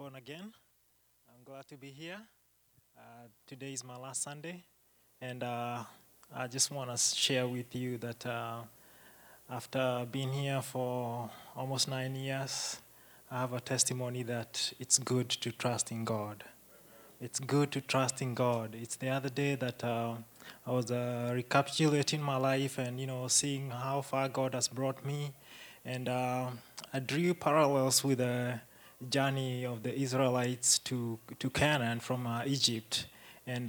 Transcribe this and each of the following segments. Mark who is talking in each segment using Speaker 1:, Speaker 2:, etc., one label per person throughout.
Speaker 1: born again. I'm glad to be here. Today is my last Sunday, and I just want to share with you that after being here for almost 9 years, I have a testimony that it's good to trust in God. It's good to trust in God. It's the other day that I was recapitulating my life and seeing how far God has brought me, and I drew parallels with the journey of the Israelites to Canaan from Egypt. And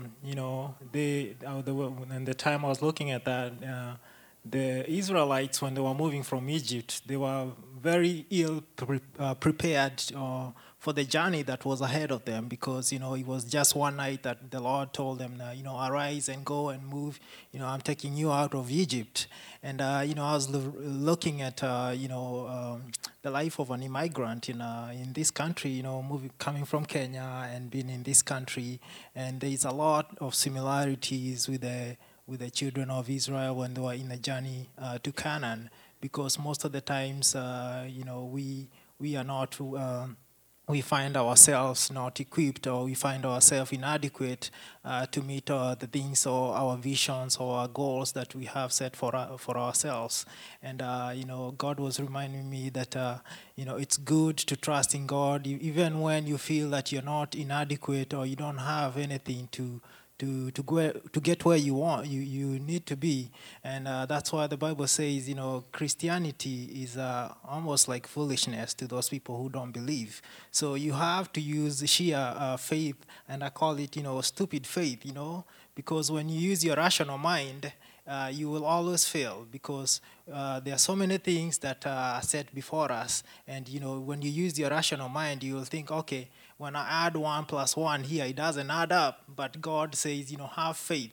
Speaker 1: and the time I was looking at that, the Israelites, when they were moving from Egypt, they were very ill prepared for the journey that was ahead of them, because it was just one night that the Lord told them, arise and go and move. I'm taking you out of Egypt. And I was looking at the life of an immigrant in this country, coming from Kenya and being in this country, and there is a lot of similarities with the children of Israel when they were in the journey to Canaan, because most of the times, we are not. We find ourselves not equipped, or we find ourselves inadequate to meet the things or our visions or our goals that we have set for ourselves. And God was reminding me that it's good to trust in God, even when you feel that you're not inadequate or you don't have anything to get where you need to be. And that's why the Bible says, Christianity is almost like foolishness to those people who don't believe. So you have to use sheer faith, and I call it, stupid faith, because when you use your rational mind, you will always fail, because there are so many things that are set before us. And when you use your rational mind, you will think, okay, when I add 1 plus 1 here, it doesn't add up. But God says, have faith.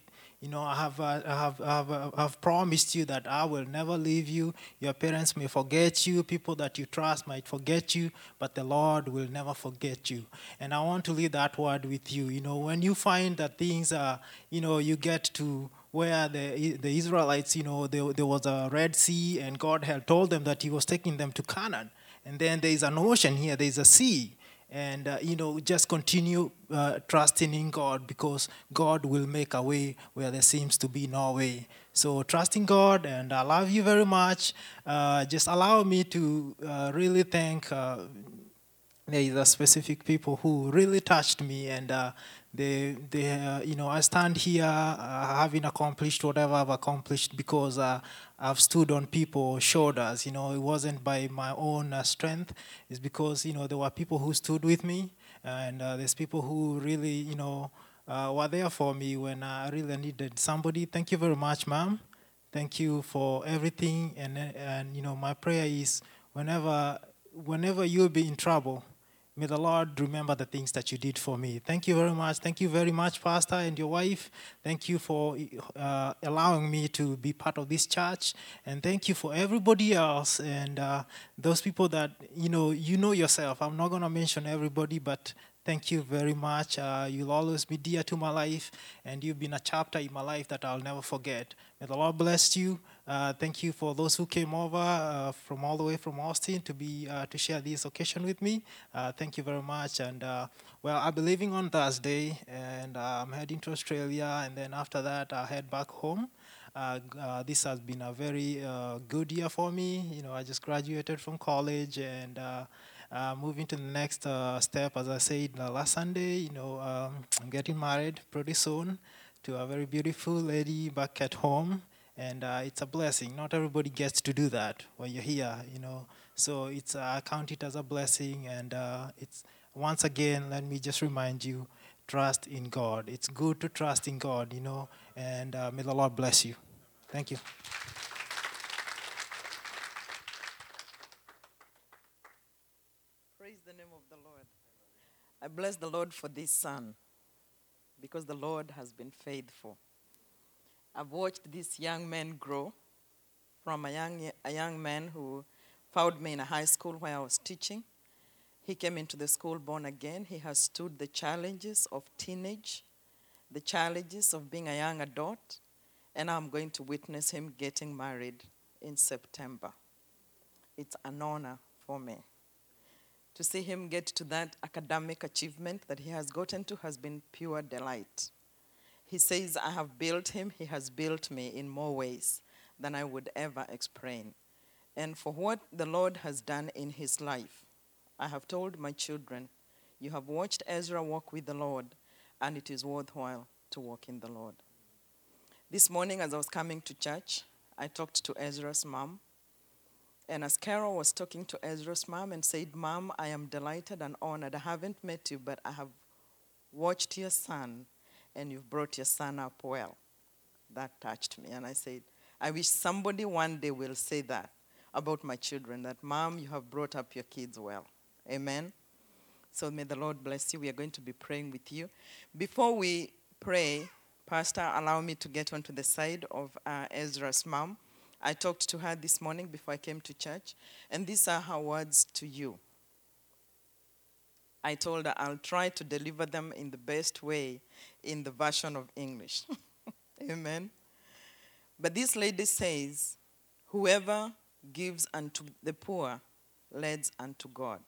Speaker 1: I have promised you that I will never leave you. Your parents may forget you, people that you trust might forget you, but the Lord will never forget you. And I want to leave that word with you. When you find that things are, you get to where the Israelites, there was a Red Sea, and God had told them that He was taking them to Canaan. And then there is an ocean here, there is a sea. And just continue trusting in God, because God will make a way where there seems to be no way. So trust in God, and I love you very much. Just allow me to really thank. There is a specific people who really touched me, and I stand here having accomplished whatever I've accomplished because I've stood on people's shoulders. It wasn't by my own strength. It's because there were people who stood with me, and there's people who really were there for me when I really needed somebody. Thank you very much, ma'am. Thank you for everything, and my prayer is whenever you'll be in trouble, may the Lord remember the things that you did for me. Thank you very much. Thank you very much, Pastor and your wife. Thank you for allowing me to be part of this church. And thank you for everybody else and those people that, you know yourself. I'm not going to mention everybody, but thank you very much. You'll always be dear to my life, and you've been a chapter in my life that I'll never forget. May the Lord bless you. Thank you for those who came over from all the way from Austin to share this occasion with me. Thank you very much. And I'll be leaving on Thursday, and I'm heading to Australia, and then after that I'll head back home. This has been a very good year for me. I just graduated from college, and moving to the next step, as I said last Sunday, I'm getting married pretty soon to a very beautiful lady back at home, and it's a blessing. Not everybody gets to do that when you're here, So I count it as a blessing, and it's once again. Let me just remind you: trust in God. It's good to trust in God, and may the Lord bless you. Thank you.
Speaker 2: Praise the name of the Lord. I bless the Lord for this son, because the Lord has been faithful. I've watched this young man grow from a young man who found me in a high school where I was teaching. He came into the school born again. He has stood the challenges of teenage, the challenges of being a young adult, and I'm going to witness him getting married in September. It's an honor for me To see him get to that academic achievement that he has gotten to has been pure delight. He says, I have built him, he has built me in more ways than I would ever explain. And for what the Lord has done in his life, I have told my children, you have watched Ezra walk with the Lord, and it is worthwhile to walk in the Lord. This morning as I was coming to church, I talked to Ezra's mom. And as Carol was talking to Ezra's mom and said, Mom, I am delighted and honored. I haven't met you, but I have watched your son, and you've brought your son up well. That touched me. And I said, I wish somebody one day will say that about my children, that, Mom, you have brought up your kids well. Amen? So may the Lord bless you. We are going to be praying with you. Before we pray, Pastor, allow me to get onto the side of Ezra's mom. I talked to her this morning before I came to church, and these are her words to you. I told her I'll try to deliver them in the best way in the version of English. Amen. But this lady says, whoever gives unto the poor leads unto God.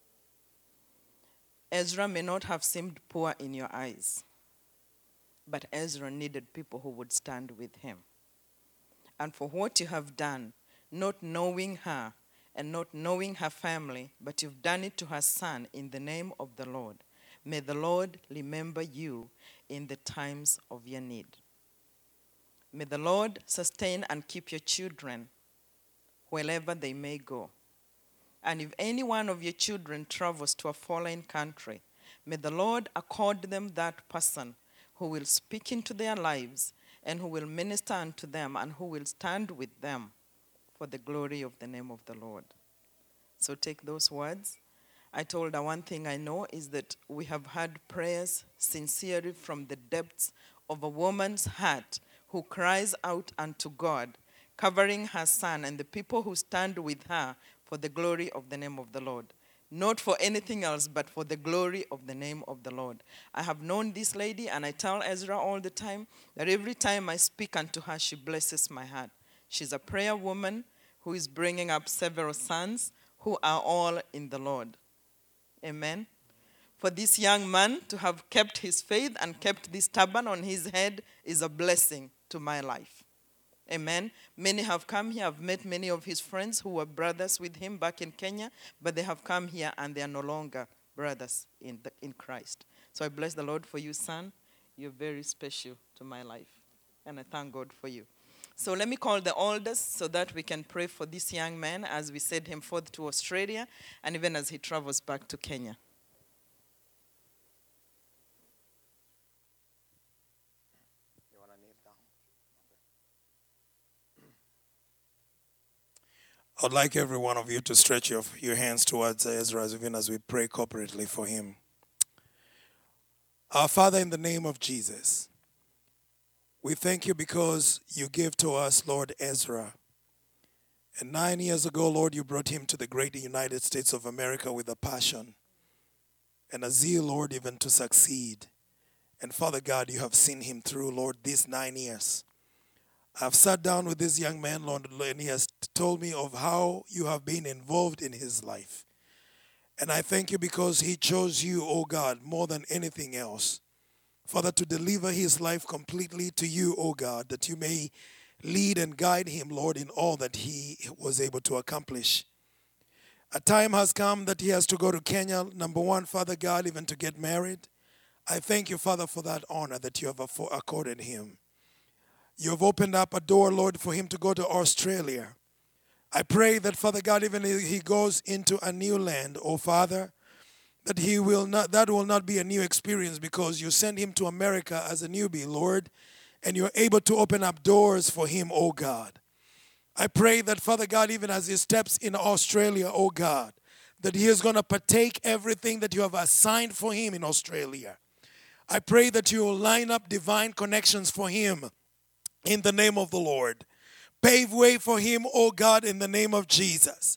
Speaker 2: Ezra may not have seemed poor in your eyes, but Ezra needed people who would stand with him. And for what you have done, not knowing her and not knowing her family, but you've done it to her son in the name of the Lord. May the Lord remember you in the times of your need. May the Lord sustain and keep your children wherever they may go. And if any one of your children travels to a foreign country, may the Lord accord them that person who will speak into their lives and who will minister unto them and who will stand with them for the glory of the name of the Lord. So take those words. I told her one thing I know is that we have had prayers sincerely from the depths of a woman's heart who cries out unto God, covering her son and the people who stand with her for the glory of the name of the Lord. Not for anything else, but for the glory of the name of the Lord. I have known this lady, and I tell Ezra all the time that every time I speak unto her, she blesses my heart. She's a prayer woman who is bringing up several sons who are all in the Lord. Amen. For this young man to have kept his faith and kept this turban on his head is a blessing to my life. Amen. Many have come here. I've met many of his friends who were brothers with him back in Kenya, but they have come here and they are no longer brothers in Christ. So I bless the Lord for you, son. You're very special to my life, and I thank God for you. So let me call the elders so that we can pray for this young man as we send him forth to Australia and even as he travels back to Kenya.
Speaker 3: I'd like every one of you to stretch your hands towards Ezra even as we pray corporately for him. Our Father, in the name of Jesus, we thank you because you gave to us, Lord, Ezra. And 9 years ago, Lord, you brought him to the great United States of America with a passion and a zeal, Lord, even to succeed. And Father God, you have seen him through, Lord, these 9 years. I've sat down with this young man, Lord, and he has told me of how you have been involved in his life. And I thank you because he chose you, oh God, more than anything else. Father, to deliver his life completely to you, oh God, that you may lead and guide him, Lord, in all that he was able to accomplish. A time has come that he has to go to Kenya, number one, Father God, even to get married. I thank you, Father, for that honor that you have accorded him. You have opened up a door, Lord, for him to go to Australia. I pray that, Father God, even if he goes into a new land, oh Father, that will not be a new experience because you sent him to America as a newbie, Lord, and you're able to open up doors for him, oh God. I pray that, Father God, even as he steps in Australia, oh God, that he is going to partake everything that you have assigned for him in Australia. I pray that you will line up divine connections for him in the name of the Lord. Pave way for him, oh God, in the name of Jesus.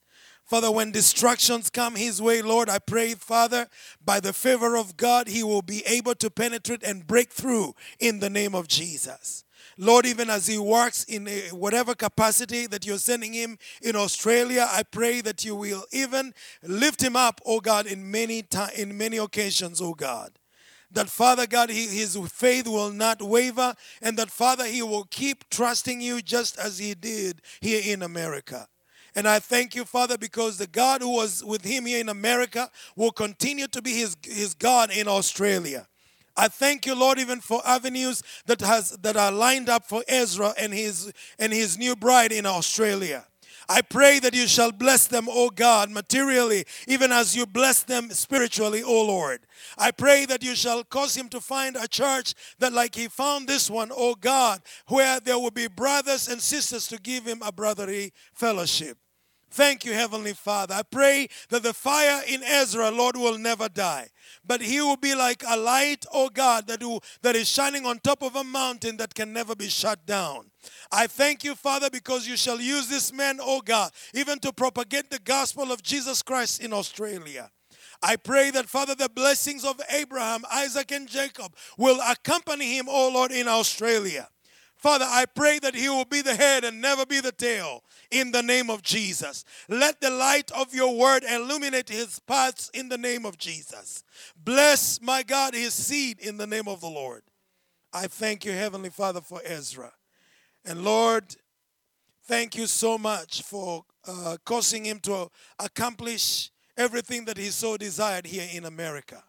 Speaker 3: Father, when distractions come his way, Lord, I pray, Father, by the favor of God, he will be able to penetrate and break through in the name of Jesus. Lord, even as he works in whatever capacity that you're sending him in Australia, I pray that you will even lift him up, oh God, in many occasions, oh God. That, Father God, his faith will not waver, and that, Father, he will keep trusting you just as he did here in America. And I thank you, Father, because the God who was with him here in America will continue to be his God in Australia. I thank you, Lord, even for avenues that are lined up for Ezra and his new bride in Australia. I pray that you shall bless them, O God, materially, even as you bless them spiritually, O Lord. I pray that you shall cause him to find a church that, like he found this one, O God, where there will be brothers and sisters to give him a brotherly fellowship. Thank you, Heavenly Father. I pray that the fire in Ezra, Lord, will never die. But he will be like a light, oh God, that is shining on top of a mountain that can never be shut down. I thank you, Father, because you shall use this man, oh God, even to propagate the gospel of Jesus Christ in Australia. I pray that, Father, the blessings of Abraham, Isaac, and Jacob will accompany him, oh Lord, in Australia. Father, I pray that he will be the head and never be the tail in the name of Jesus. Let the light of your word illuminate his paths in the name of Jesus. Bless, my God, his seed in the name of the Lord. I thank you, Heavenly Father, for Ezra. And Lord, thank you so much for causing him to accomplish everything that he so desired here in America.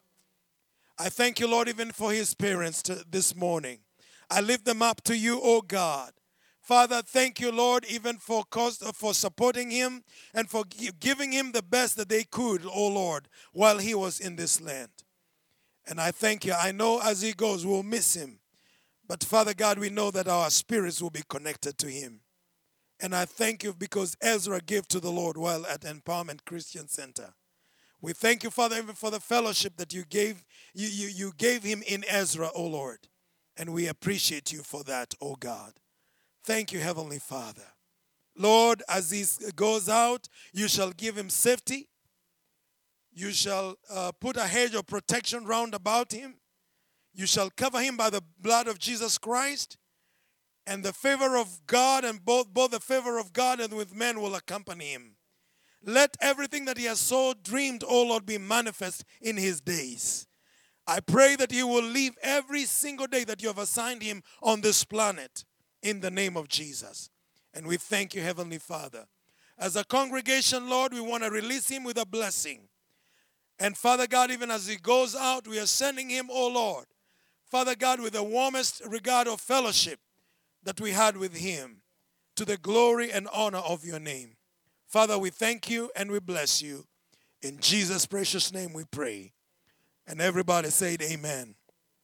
Speaker 3: I thank you, Lord, even for his parents this morning. I lift them up to you, oh God. Father, thank you, Lord, even for supporting him and for giving him the best that they could, oh Lord, while he was in this land. And I thank you. I know as he goes, we'll miss him. But Father God, we know that our spirits will be connected to him. And I thank you because Ezra gave to the Lord while at Empowerment Christian Center. We thank you, Father, even for the fellowship that you gave him in Ezra, oh Lord. And we appreciate you for that, oh God. Thank you, Heavenly Father. Lord, as he goes out, you shall give him safety. You shall put a hedge of protection round about him. You shall cover him by the blood of Jesus Christ. And the favor of God, and both the favor of God and with men will accompany him. Let everything that he has so dreamed, oh Lord, be manifest in his days. I pray that he will live every single day that you have assigned him on this planet in the name of Jesus. And we thank you, Heavenly Father. As a congregation, Lord, we want to release him with a blessing. And Father God, even as he goes out, we are sending him, oh Lord, Father God, with the warmest regard of fellowship that we had with him, to the glory and honor of your name. Father, we thank you and we bless you. In Jesus' precious name we pray. And everybody said amen.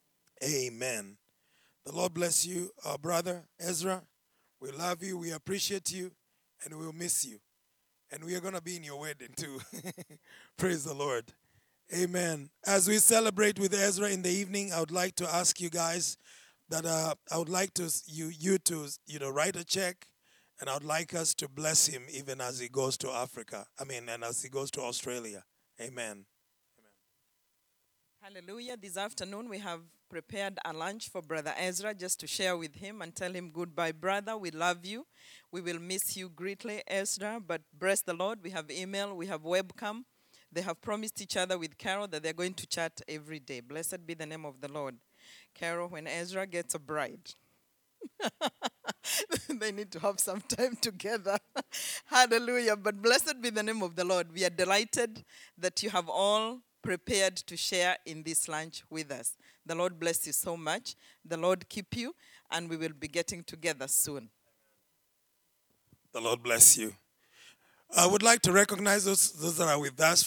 Speaker 3: Amen. The Lord bless you, our brother Ezra. We love you, we appreciate you, and we'll miss you. And we are going to be in your wedding too. Praise the Lord. Amen. As we celebrate with Ezra in the evening, I would like to ask you guys that I would like to you to write a check, and I would like us to bless him even as he goes to Africa. And as he goes to Australia. Amen.
Speaker 2: Hallelujah. This afternoon we have prepared a lunch for Brother Ezra just to share with him and tell him goodbye, brother. We love you. We will miss you greatly, Ezra, but bless the Lord. We have email, we have webcam. They have promised each other with Carol that they're going to chat every day. Blessed be the name of the Lord. Carol, when Ezra gets a bride, they need to have some time together. Hallelujah. But blessed be the name of the Lord. We are delighted that you have all prepared to share in this lunch with us. The Lord bless you so much. The Lord keep you, and we will be getting together soon.
Speaker 3: The Lord bless you. I would like to recognize those that are with us